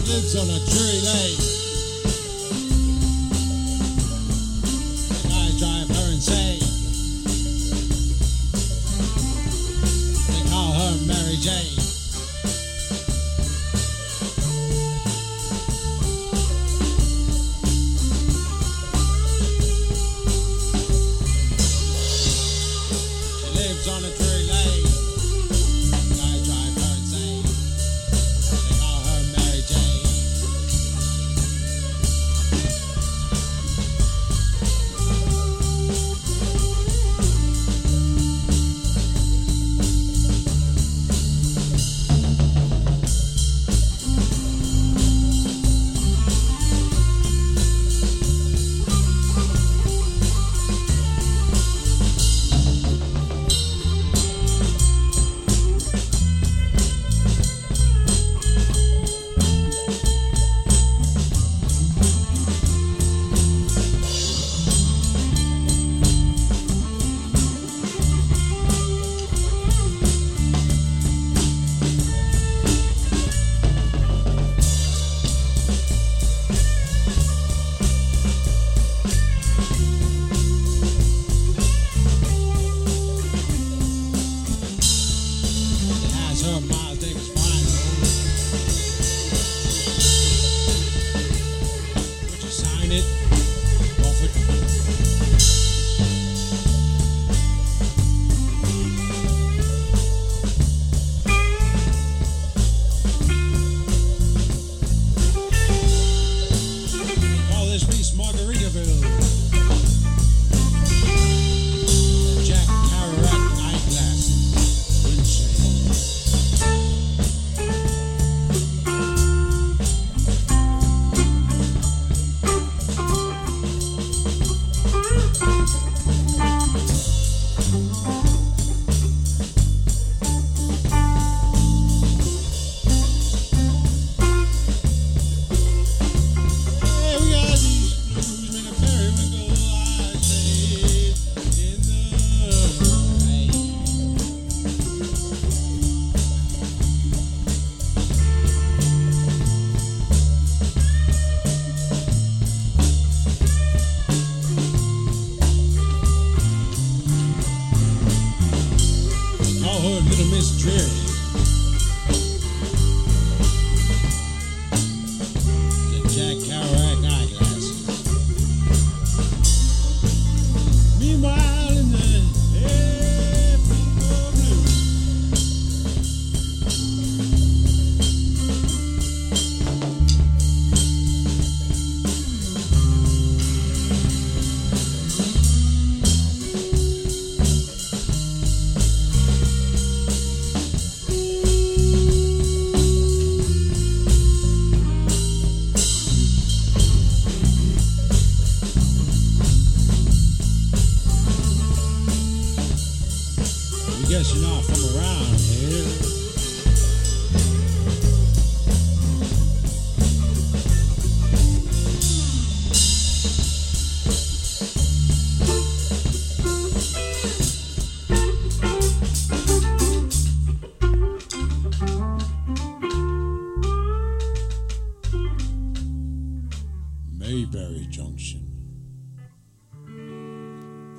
lives on a Drury Lane. The guys drive her insane. They call her Mary Jane. She lives on a Drury Lane. The guys drive her insane. They call her Mary Jane. Her Miles Davis vinyl. Would you sign it, Buffett? Call this piece Margaritaville. The Jack Kerouac eyeglasses. Windshade. Hey, we got these blues in a periwinkle I say in the rain. Call her Little Miss Dreary. The Jack Kerouac eyeglasses. Meanwhile, in the April blue. Guess you're not from around here.